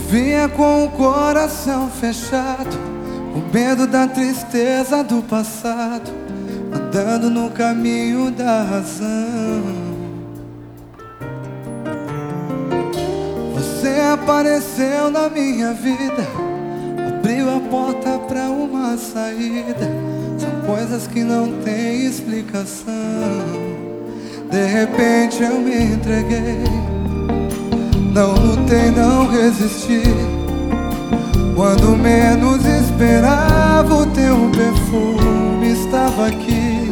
Vinha com o coração fechado, com medo da tristeza do passado, andando no caminho da razão. Você apareceu na minha vida, abriu a porta pra uma saída. São coisas que não têm explicação. De repente eu me entreguei, não lutei, não resisti. Quando menos esperava, o teu perfume estava aqui,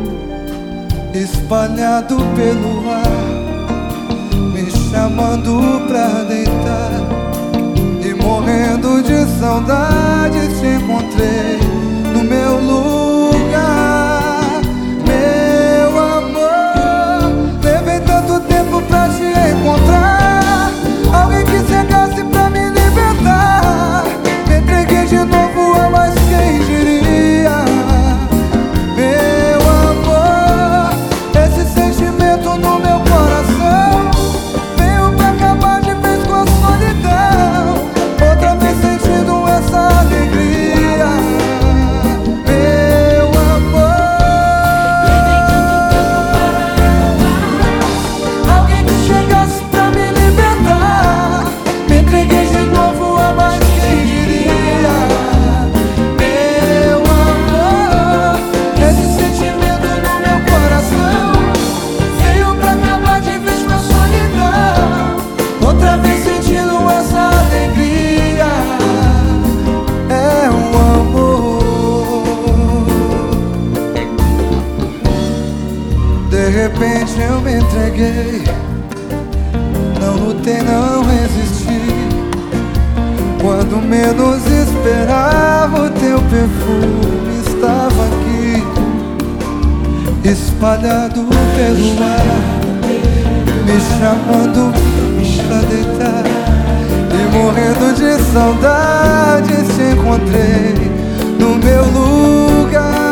espalhado pelo ar, me chamando pra deitar. E morrendo de saudade te encontrei no meu lugar. Meu amor, levei tanto tempo pra te encontrar, alguém que chegasse pra me libertar. Me entreguei de novo, a mais quem diria. Meu amor, esse sentimento no meu coração veio pra acabar de vez com a solidão, outra vez sentindo essa alegria. Meu amor, levei tanto tempo para alguém que chegasse pra me libertar. Me entreguei de novo, a mais quem diria. Meu amor, esse sentimento no meu coração veio pra acabar de vez com a solidão, outra vez sentindo essa alegria. É o amor. De repente eu me entreguei, não lutei, não resisti. Quando menos esperava, o teu perfume estava aqui, espalhado pelo ar, me chamando pra deitar. E morrendo de saudade te encontrei no meu lugar.